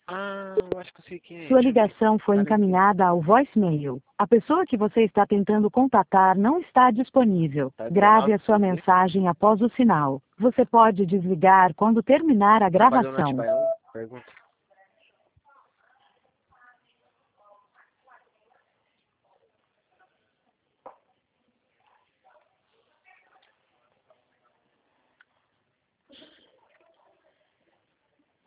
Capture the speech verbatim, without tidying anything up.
Ah, eu acho que eu sei quem é. Sua Deixa eu ver. ligação foi Parece- encaminhada ao voicemail. A pessoa que você está tentando contatar não está disponível. Tá Grave internauta, a sua você vê? mensagem após o sinal. Você pode desligar quando terminar a Trabalhou na gravação. Atibaia? Pergunta.